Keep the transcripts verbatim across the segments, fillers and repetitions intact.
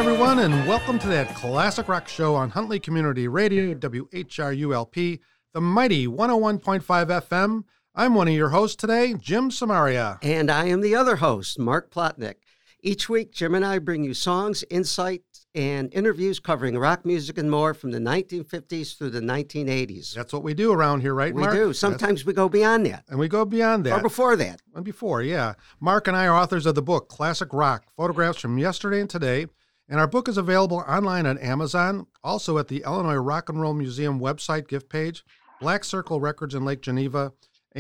everyone, and welcome to that classic rock show on Huntley Community Radio, W H R U L P, the mighty one oh one point five F M. I'm one of your hosts today, Jim Samaria. And I am the other host, Mark Plotnick. Each week, Jim and I bring you songs, insights, and interviews covering rock music and more from the nineteen fifties through the nineteen eighties. That's what we do around here, right, we Mark? We do. Sometimes That's... we go beyond that. And we go beyond that. Or before that. And before, yeah. Mark and I are authors of the book, Classic Rock, Photographs from Yesterday and Today. And our book is available online on Amazon, also at the Illinois Rock and Roll Museum website gift page, Black Circle Records in Lake Geneva,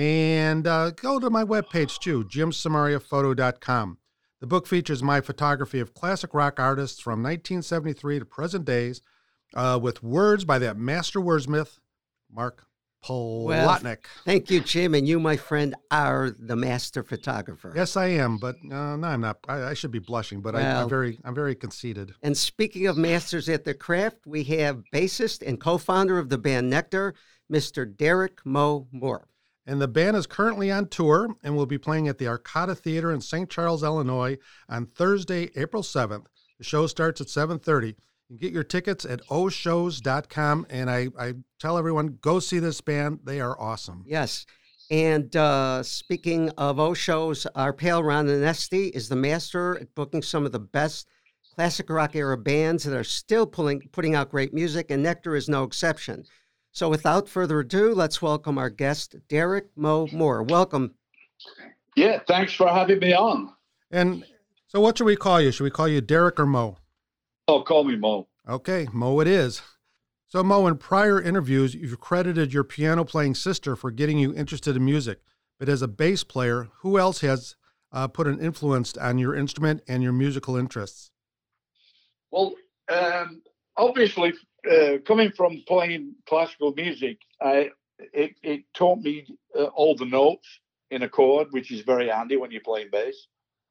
and uh, go to my webpage too, jim samaria photo dot com. The book features my photography of classic rock artists from nineteen seventy-three to present days, uh, with words by that master wordsmith, Mark Plotnick. Well, thank you, Jim, and you, my friend, are the master photographer. Yes, I am, but uh, no, I'm not. I, I should be blushing, but well, I, I'm very, I'm very conceited. And speaking of masters at their craft, we have bassist and co-founder of the band Nectar, Mister Derek Mo Moore. And the band is currently on tour and will be playing at the Arcada Theater in Saint Charles, Illinois on Thursday, April seventh. The show starts at seven thirty. You can get your tickets at o shows dot com, and I, I tell everyone, go see this band. They are awesome. Yes. And uh, speaking of O-Shows, our pal Ron Anesti is the master at booking some of the best classic rock era bands that are still pulling, putting out great music, and Nectar is no exception. So without further ado, let's welcome our guest, Derek Mo Moore. Welcome. Yeah, thanks for having me on. And so what should we call you? Should we call you Derek or Mo? Oh, call me Mo. Okay, Mo it is. So Mo, in prior interviews, you've credited your piano-playing sister for getting you interested in music. But as a bass player, who else has uh, put an influence on your instrument and your musical interests? Well, um, obviously, uh, coming from playing classical music, I it, it taught me uh, all the notes in a chord, which is very handy when you're playing bass.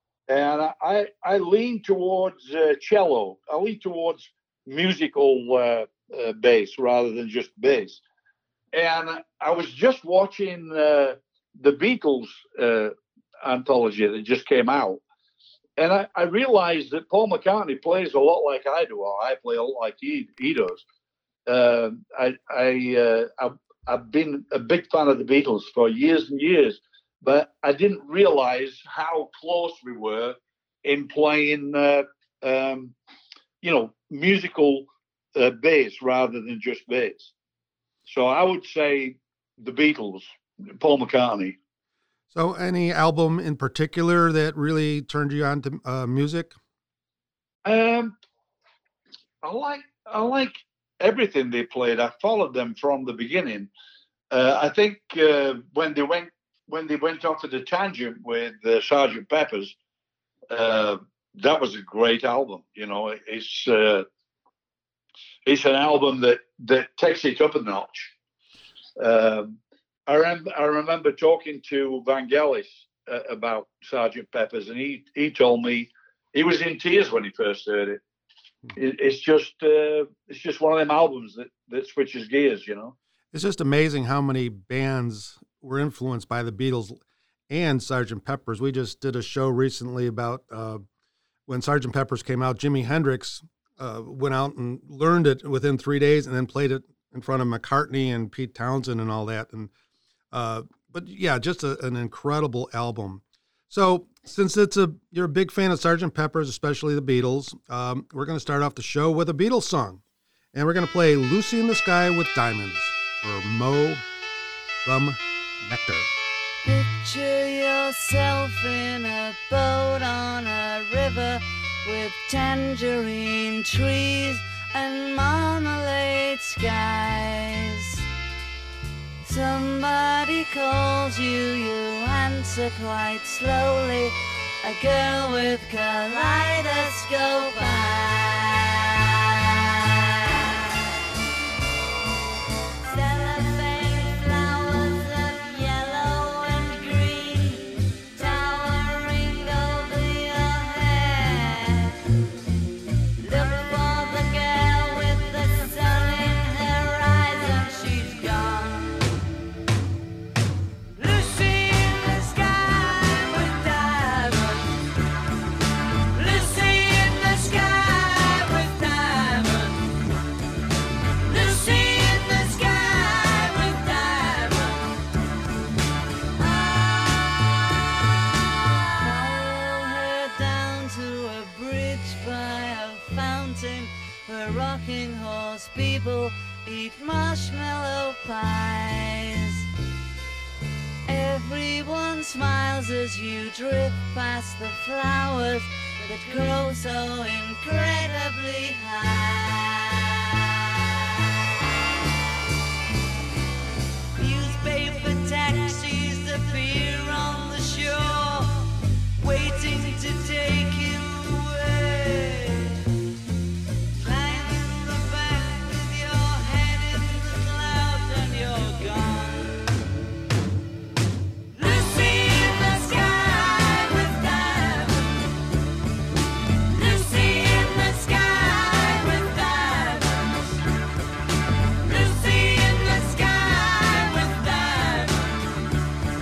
And I, I lean towards uh, cello. I lean towards musical uh, uh, bass rather than just bass. And I was just watching uh, the Beatles uh, anthology that just came out. And I, I realized that Paul McCartney plays a lot like I do, or I play a lot like he, he does. Uh, I, I, uh, I've, I've been a big fan of the Beatles for years and years. But I didn't realize how close we were in playing, uh, um, you know, musical uh, bass rather than just bass. So I would say the Beatles, Paul McCartney. So any album in particular that really turned you on to uh, music? Um, I like I like everything they played. I followed them from the beginning. Uh, I think uh, when they went When they went off at the tangent with uh, Sergeant Pepper's, uh, that was a great album. You know, it's uh, it's an album that, that takes it up a notch. Um, I, rem- I remember talking to Vangelis uh, about Sergeant Pepper's, and he, he told me he was in tears when he first heard it. it it's just uh, it's just one of them albums that, that switches gears. You know, it's just amazing how many bands were influenced by the Beatles and Sergeant Pepper's. We just did a show recently about uh, when Sergeant Pepper's came out. Jimi Hendrix uh, went out and learned it within three days and then played it in front of McCartney and Pete Townsend and all that. And uh, but yeah, just a, an incredible album. So since it's a you're a big fan of Sergeant Pepper's, especially the Beatles, um, we're going to start off the show with a Beatles song, and we're going to play "Lucy in the Sky with Diamonds" for Mo from Nectar. Picture yourself in a boat on a river with tangerine trees and marmalade skies. Somebody calls you, you answer quite slowly. A girl with kaleidoscope eyes. Lucy in the sky her rocking horse people eat marshmallow pies. Everyone smiles as you drift past the flowers that grow so incredibly high. Newspaper taxis appear on the shore, waiting to take you away. Climb in the back with your head in the clouds and you're gone. Lucy in the sky with diamonds. Lucy in the sky with diamonds. Lucy in the sky with diamonds.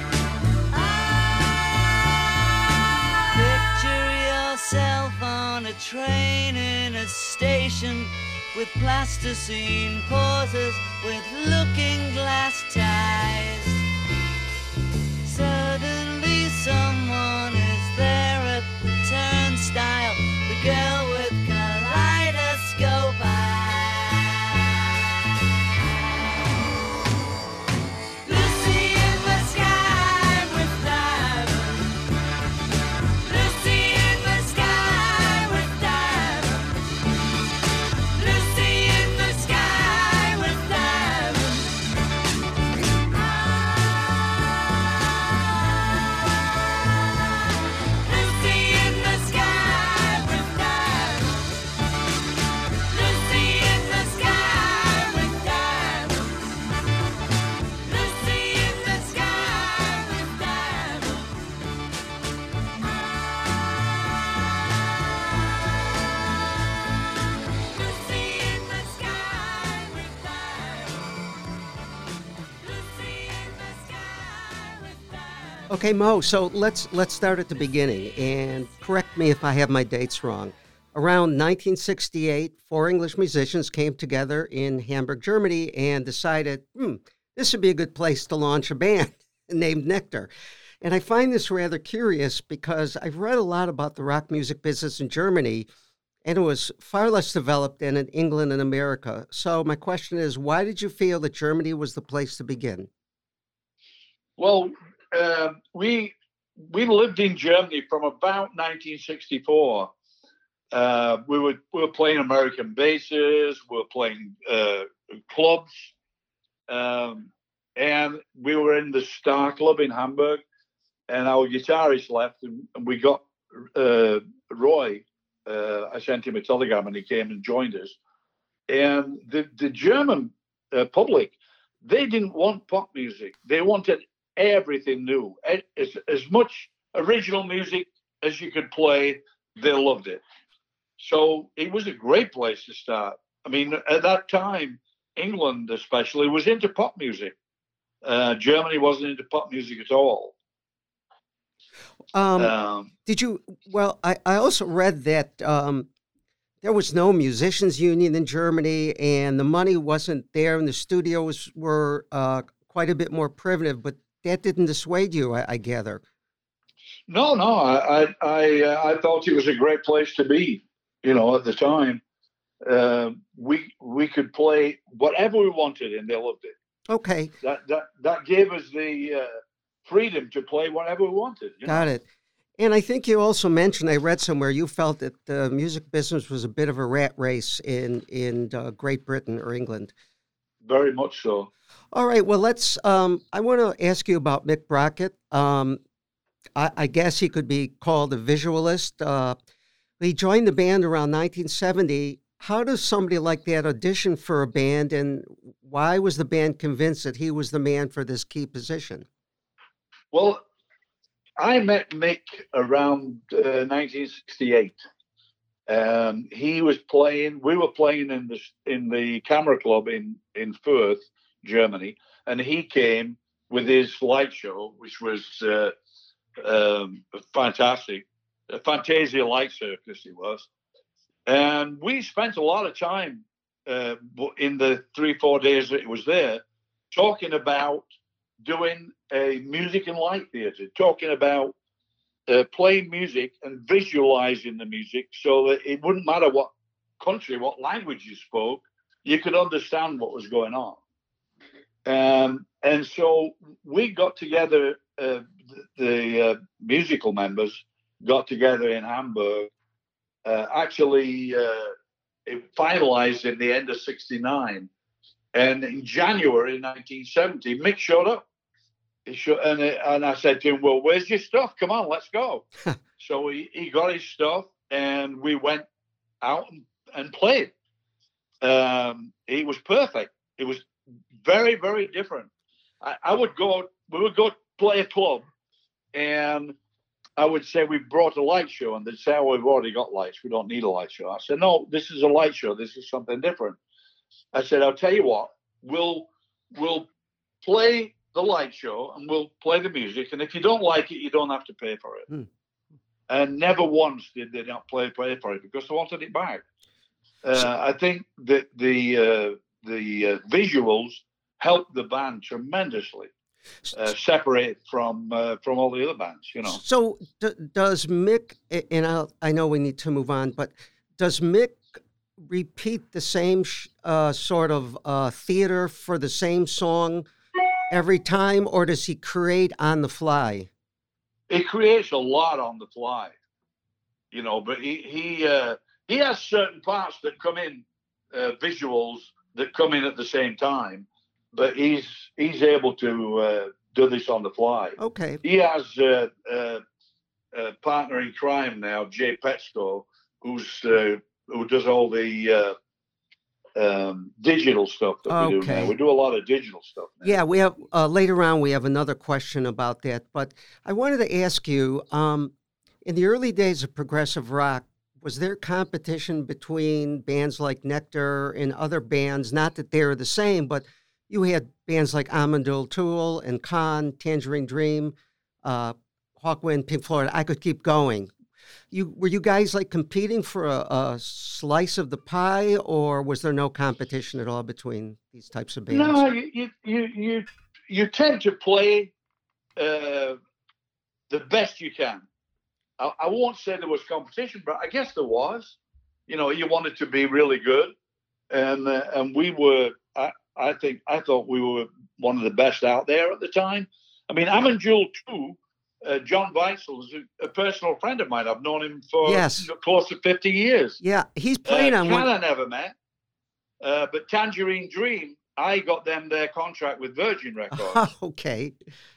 Picture yourself on a train in a station with plasticine pauses with looking glass ties. Suddenly someone is there at the turnstile, the girl with kaleidoscope eyes. Lucy in the sky with diamonds. Lucy in the sky with diamonds. Lucy in the sky with diamonds. Lucy in the sky with diamonds. Lucy in the sky with diamonds. Lucy in the sky with diamonds. Lucy in the sky with diamonds. Lucy in the sky with diamonds. Okay, Mo. So let's let's start at the beginning and correct me if I have my dates wrong. Around nineteen sixty-eight, four English musicians came together in Hamburg, Germany, and decided, hmm, this would be a good place to launch a band named Nectar. And I find this rather curious because I've read a lot about the rock music business in Germany, and it was far less developed than in England and America. So my question is, why did you feel that Germany was the place to begin? Well, uh, we we lived in Germany from about nineteen sixty-four. Uh, we were we were playing American bases, we were playing uh, clubs, um, and we were in the Star Club in Hamburg. And our guitarist left, and, and we got uh, Roy. Uh, I sent him a telegram, and he came and joined us. And the the German uh, public, they didn't want pop music; they wanted everything new, as as much original music as you could play. They loved it. So it was a great place to start. I mean, at that time, England especially was into pop music. Uh, Germany wasn't into pop music at all. Um, Um, Did you? Well, I, I also read that um, there was no musicians union in Germany, and the money wasn't there, and the studios were uh, quite a bit more primitive. But that didn't dissuade you, I, I gather. no, no, I I I, uh, I thought it was a great place to be. You know, at the time, uh, we we could play whatever we wanted, and they loved it. Okay, That that that gave us the uh, freedom to play whatever we wanted. You know? got it. And I think you also mentioned, I read somewhere, you felt that the music business was a bit of a rat race in in uh, Great Britain or England. Very much so. All right, well, let's. Um, I want to ask you about Mick Brockett. Um, I, I guess he could be called a visualist. Uh, he joined the band around nineteen seventy. How does somebody like that audition for a band, and why was the band convinced that he was the man for this key position? Well, I met Mick around uh, nineteen sixty-eight. Um, he was playing. We were playing in the in the Camera Club in in Fürth, Germany, and he came with his light show, which was uh, um, fantastic. A Fantasia Light Circus, it was, and we spent a lot of time uh, in the three four days that it was there, talking about doing a music and light theater, talking about uh, playing music and visualizing the music so that it wouldn't matter what country, what language you spoke, you could understand what was going on. Um, and so we got together, uh, the, the uh, musical members got together in Hamburg. Uh, actually, uh, it finalized in the end of sixty-nine. And in January nineteen seventy, Mick showed up. He showed, and, and I said to him, well, where's your stuff? Come on, let's go. So he, he got his stuff, and we went out and, and played. Um, it was perfect. It was very, very different. I, I would go, we would go play a club, and I would say we brought a light show, and they'd say, oh, we've already got lights. We don't need a light show. I said, no, this is a light show. This is something different. I said, I'll tell you what, we'll we'll play the light show and we'll play the music. And if you don't like it, you don't have to pay for it. Hmm. And never once did they not play, pay for it because they wanted it back. Uh, I think that the uh, the uh, visuals helped the band tremendously. Uh, separate from uh, from all the other bands, you know. So d- does Mick, and I'll, I know we need to move on, but does Mick repeat the same sh- uh, sort of uh, theater for the same song every time, or does he create on the fly? He creates a lot on the fly, you know, but he he uh, he has certain parts that come in, uh, visuals that come in at the same time. But he's he's able to uh, do this on the fly. Okay. He has uh, uh, a partner in crime now, Jay Petsko, who's uh, who does all the uh, um, digital stuff that okay. we do now. We do a lot of digital stuff now. Yeah, we have uh, later on we have another question about that. But I wanted to ask you, um, in the early days of progressive rock, was there competition between bands like Nectar and other bands? Not that they're the same, but you had bands like Amon O'Toole and Khan, Tangerine Dream, uh, Hawkwind, Pink Floyd. I could keep going. You were you guys like competing for a, a slice of the pie, or was there no competition at all between these types of bands? No, you you you you, you tend to play uh, the best you can. I, I won't say there was competition, but I guess there was. You know, you wanted to be really good, and uh, and we were. I, I think I thought we were one of the best out there at the time. I mean, Amon Jewel too. Uh, John Weitzel is a, a personal friend of mine. I've known him for yes. you know, close to fifty years. Yeah, he's playing uh, on one. one. I never met, uh, but Tangerine Dream, I got them their contract with Virgin Records. Okay.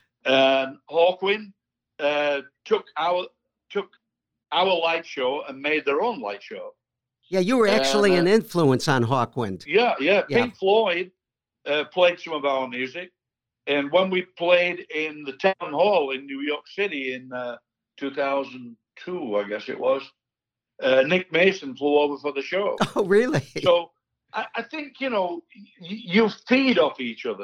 And Hawkwind uh, took our took our light show and made their own light show. Yeah, you were actually uh, an influence on Hawkwind. Yeah, yeah. yeah. Pink Floyd uh, played some of our music. And when we played in the Town Hall in New York City in uh, two thousand two, I guess it was, uh, Nick Mason flew over for the show. Oh, really? So I, I think, you know, y- you feed off each other.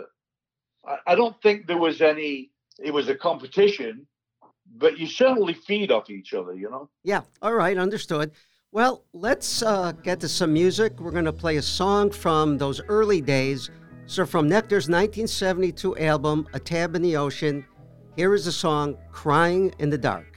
I, I don't think there was any, it was a competition, but you certainly feed off each other, you know? Yeah. All right. Understood. Well, let's uh, get to some music. We're going to play a song from those early days. So from Nectar's nineteen seventy-two album, A Tab in the Ocean, here is the song, Crying in the Dark.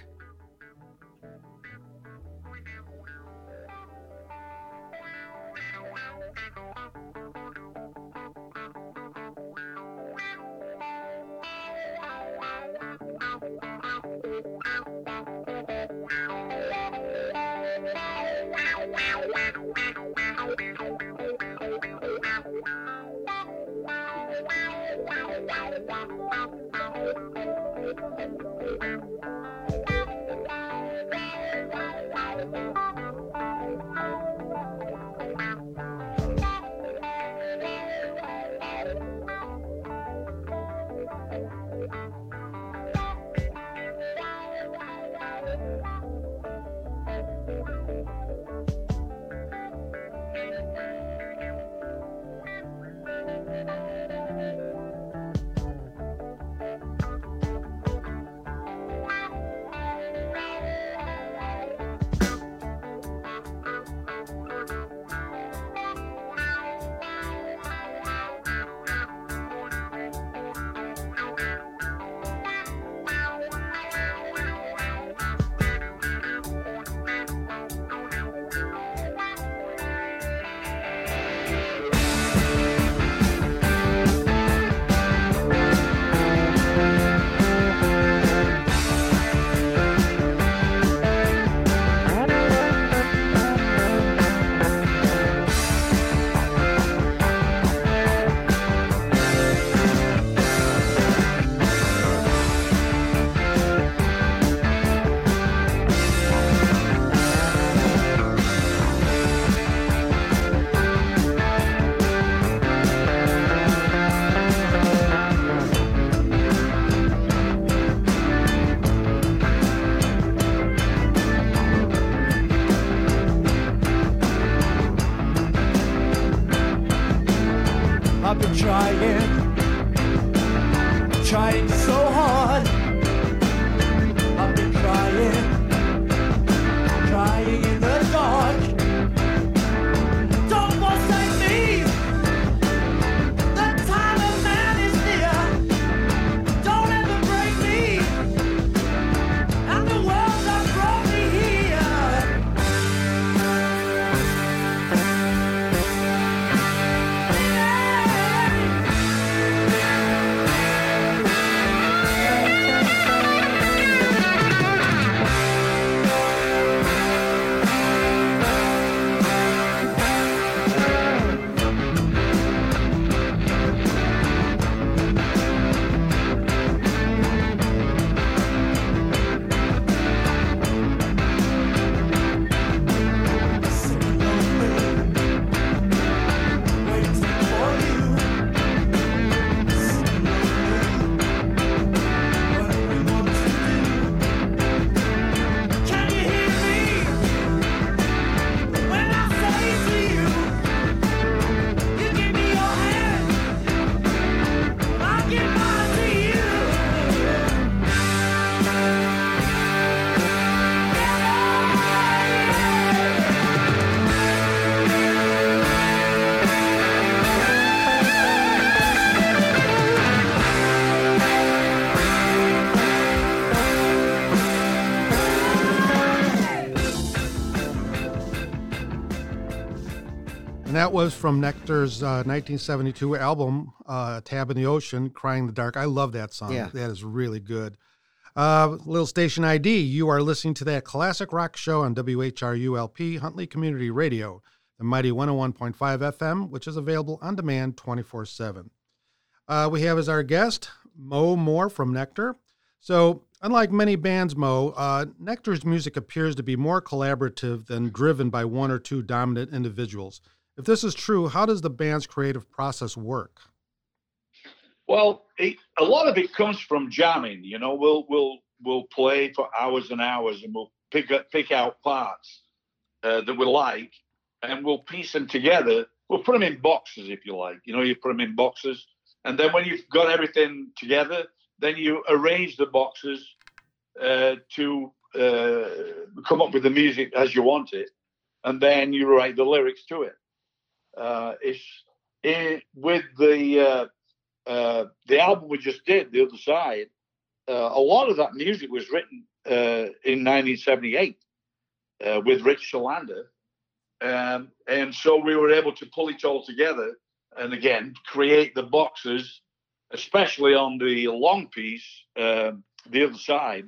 I've been trying, trying so hard. I've been trying, trying in the dark. Don't forsake me. The time of man is near. Don't ever break me. And the world that brought me here. And that was from Nectar's uh, nineteen seventy-two album, uh, Tab in the Ocean, Crying in the Dark. I love that song. Yeah. That is really good. Uh, little station I D, you are listening to that classic rock show on W H R U L P, Huntley Community Radio, the mighty one oh one point five F M, which is available on demand twenty-four seven. Uh, we have as our guest, Mo Moore from Nectar. So, unlike many bands, Mo, uh, Nectar's music appears to be more collaborative than driven by one or two dominant individuals. If this is true, how does the band's creative process work? Well, it, a lot of it comes from jamming. You know, we'll we'll we'll play for hours and hours, and we'll pick up, pick out parts uh, that we like, and we'll piece them together. We'll put them in boxes, if you like. You know, you put them in boxes, and then when you've got everything together, then you arrange the boxes uh, to uh, come up with the music as you want it, and then you write the lyrics to it. Uh, it's it, with the uh, uh, the album we just did, The Other Side. Uh, a lot of that music was written uh, in nineteen seventy-eight uh, with Rich Shalander, um, and so we were able to pull it all together and again create the boxes, especially on the long piece, uh, The Other Side.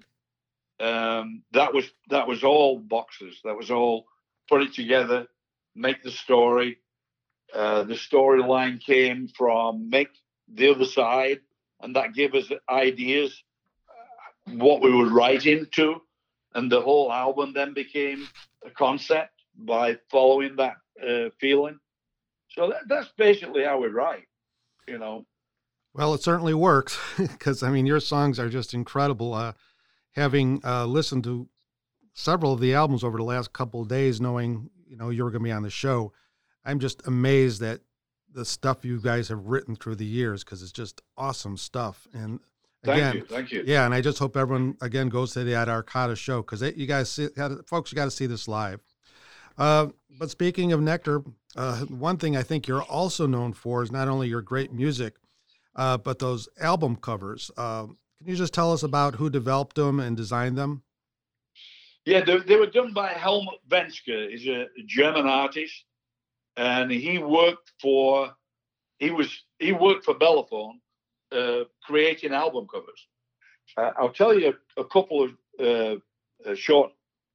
Um, that was that was all boxes. That was all put it together, make the story. Uh, the storyline came from Make The Other Side, and that gave us ideas uh, what we would write into, and the whole album then became a concept by following that uh, feeling. So that, that's basically how we write, you know. Well, it certainly works because, I mean, your songs are just incredible. Uh, having uh, listened to several of the albums over the last couple of days, knowing, you know, you were going to be on the show, I'm just amazed at the stuff you guys have written through the years because it's just awesome stuff. And again, thank you, thank you. Yeah, and I just hope everyone again goes to the Ad Arcata show because you guys, see, folks, you got to see this live. Uh, but speaking of Nectar, uh, one thing I think you're also known for is not only your great music, uh, but those album covers. Uh, can you just tell us about who developed them and designed them? Yeah, they, they were done by Helmut Venske. He's a German artist. And he worked for, he was, he worked for Bellophone, uh, creating album covers. Uh, I'll tell you a, a couple of uh, uh, short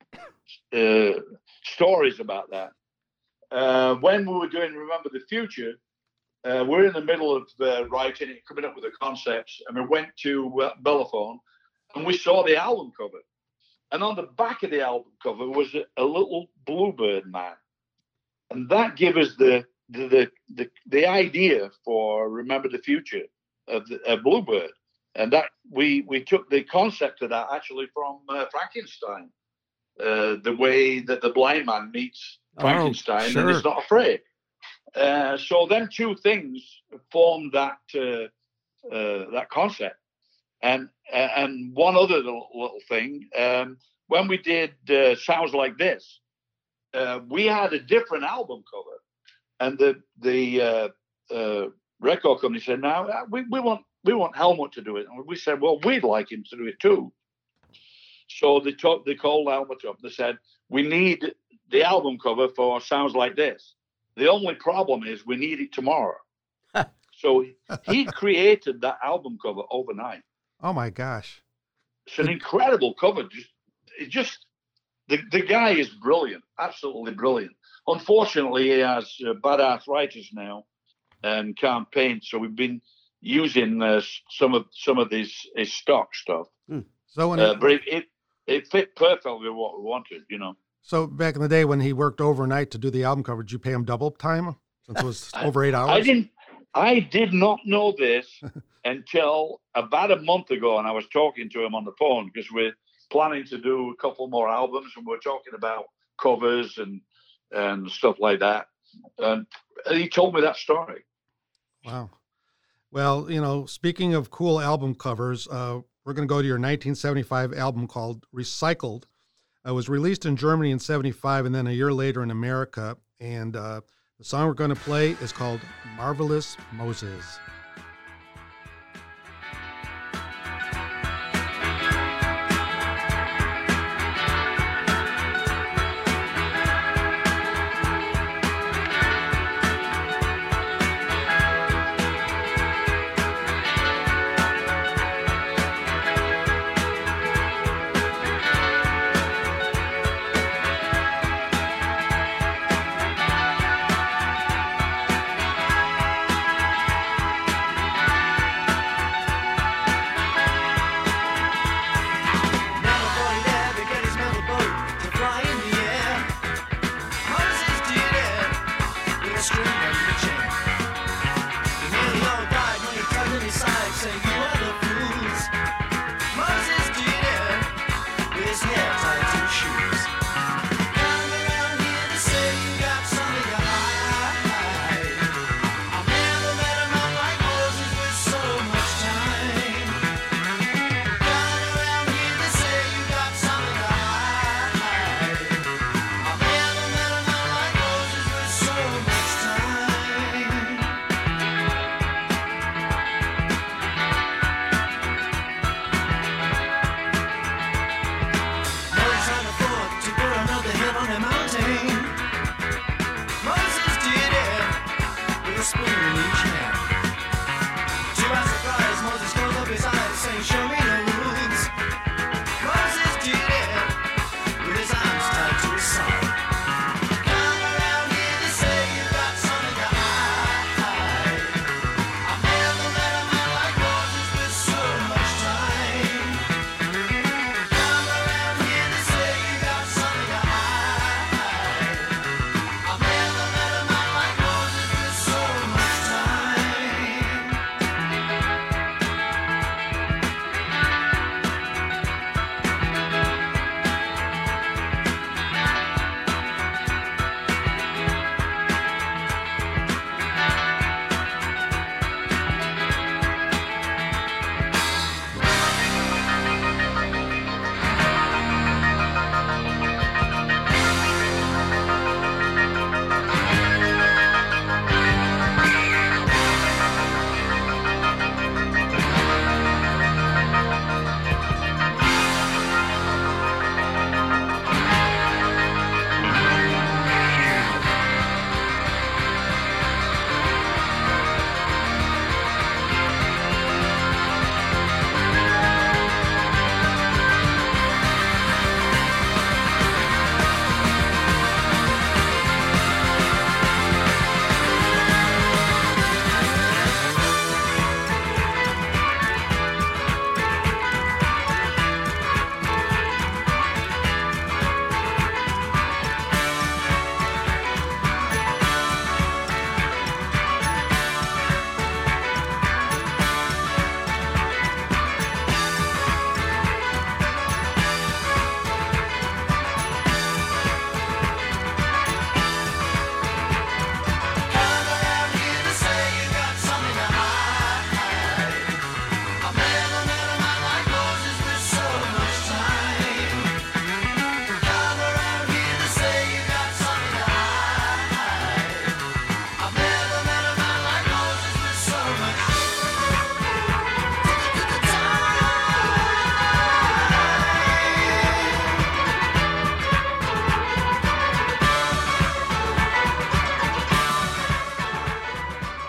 uh, stories about that. Uh, when we were doing Remember the Future, uh, we're in the middle of uh, writing it, coming up with the concepts, and we went to uh, Bellophone, and we saw the album cover. And on the back of the album cover was a, a little bluebird man. And that gave us the the, the the the idea for Remember the Future of the uh, Bluebird, and that we we took the concept of that actually from uh, Frankenstein, uh, the way that the blind man meets Frankenstein oh, sure. and is not afraid. Uh, so then two things formed that uh, uh, that concept, and and one other little, little thing. Um, when we did uh, Sounds Like This, uh, we had a different album cover, and the the uh, uh, record company said, "Now we, we want we want Helmut to do it," and we said, "Well, we'd like him to do it too." So they took they called Helmut up. They said, "We need the album cover for Sounds Like This. The only problem is we need it tomorrow." So he created that album cover overnight. Oh my gosh! It's an incredible cover. Just, it just the the guy is brilliant, absolutely brilliant. Unfortunately, he has uh, bad arthritis now and can't paint. So we've been using uh, some of some of his his stock stuff. Hmm. So when uh, it, but it, it it fit perfectly what we wanted, you know. So back in the day when he worked overnight to do the album cover, did you pay him double time since it was over eight hours? I didn't. I did not know this until about a month ago, and I was talking to him on the phone because we're planning to do a couple more albums, and we're talking about covers and and stuff like that. And he told me that story. Wow. Well, you know, speaking of cool album covers, uh, we're going to go to your nineteen seventy-five album called Recycled. It was released in Germany in seventy-five and then a year later in America. And uh, the song we're going to play is called Marvelous Moses. Marvelous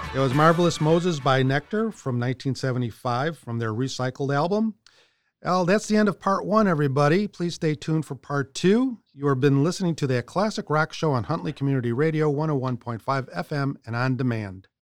It was Marvelous Moses by Nectar from nineteen seventy-five from their Recycled album. Well, that's the end of part one, everybody. Please stay tuned for part two. You have been listening to that classic rock show on Huntley Community Radio one oh one point five F M and on demand.